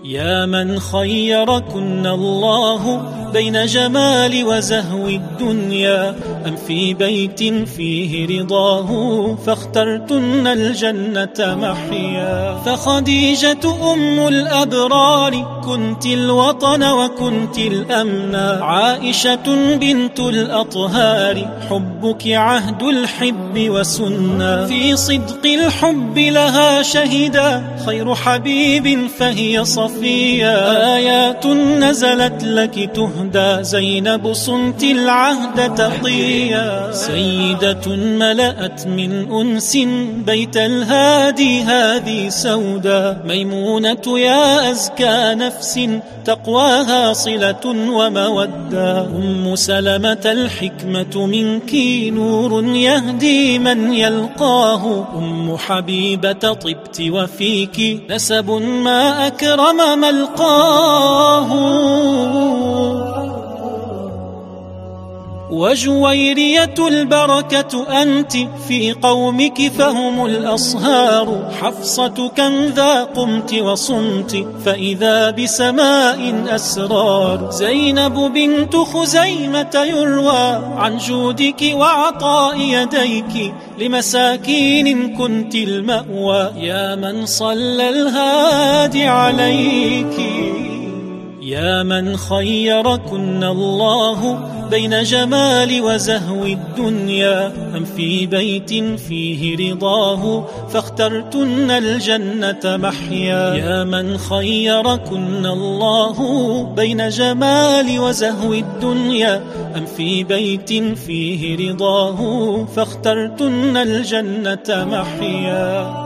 يا من خيركن الله بين جمال وزهو الدنيا أم في بيت فيه رضاه فاخترتن الجنة محيا. فخديجة أم الأبرار كنت الوطن وكنت الأمنا، عائشة بنت الأطهار حبك عهد الحب وسنة، في صدق الحب لها شهدا خير حبيب فهي صفية، آيات نزلت لك تهدى زينب صنت العهد تقيا، سيدة ملأت من أنس بيت الهادي هذه سودا، ميمونة يا أزكى نفس تقواها صلة ومودة، أم سلمة الحكمة منك نور يهدي من يلقاه، أم حبيبة طبت وفيك نسب ما أكرم ملقاه، وجويرية البركة أنت في قومك فهم الأصهار، حفصة كم ذا قمت وصمت فإذا بسماء أسرار، زينب بنت خزيمة يروى عن جودك وعطاء يديك لمساكين كنت المأوى، يا من صلى الهادي عليك. يا من خيركن الله بين جمال وزهو الدنيا أم في بيت فيه رضاه فاخترتن الجنة محيا، يا من خيركن الله بين جمال وزهو الدنيا أم في بيت فيه رضاه فاخترتن الجنة محيا.